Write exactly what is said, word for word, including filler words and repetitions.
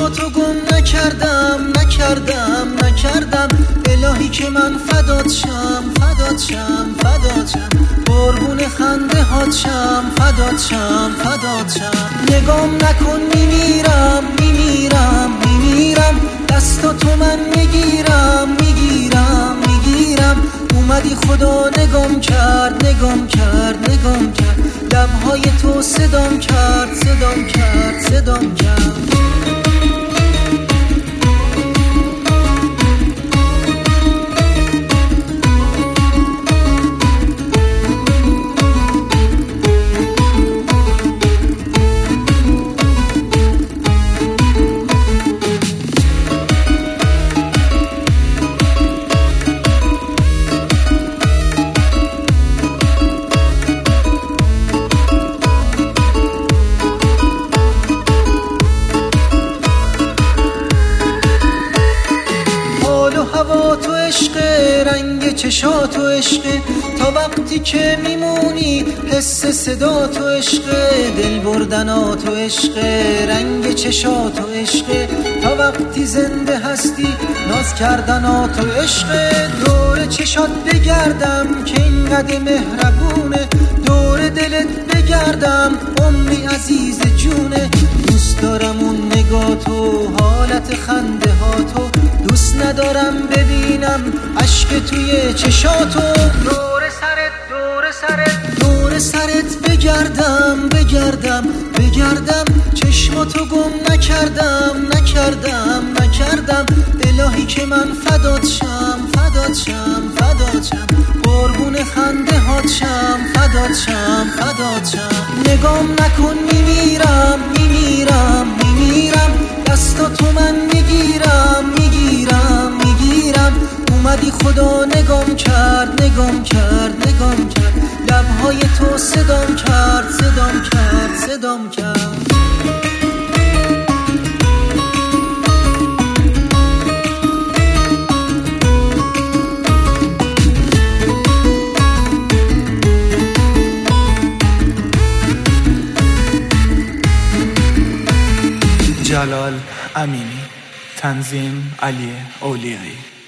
چشماتو گم نکردم نکردم نکردم الهی که من فدات شم فدات شم فدات شم قربون خنده هات شم فدات شم فدات شم نگام نکن میمیرم میمیرم میمیرم دستاتو من میگیرم میگیرم میگیرم اومدی خدا نگام کرد نگام کرد نگام کرد لبهای تو صدام کرد صدام کرد صدام کرد هوا تو عشقه رنگ چشا تو عشقه تا وقتی که میمونی حس صدا تو عشقه دل بردنا تو عشقه رنگ چشا تو عشقه تا وقتی زنده هستی ناز کردنا تو عشقه دور چشات بگردم که اینقدر مهربونه دور دلت بگردم عمری عزیز جونه دوست دارم اون نگاه تو حالت خنده ها تو دوست ندارم ببینم عشق توی چشاتو دور سرت دور سرت دور سرت بگردم بگردم بگردم چشماتو گم نکردم نکردم نکردم الهی که من فدات شم فدات شم فدات شم قربون خنده هات شم فدات شم فدات شم نگام نکن میمیرم میمیرم میمیرم دستاتو من میگیرم میگیرم میگیرم اومدی خدا نگام کرد نگام کرد نگام کرد لبهای تو صدام کرد صدام کرد صدام کرد جلال امینی، تنظیم علی اولیایی.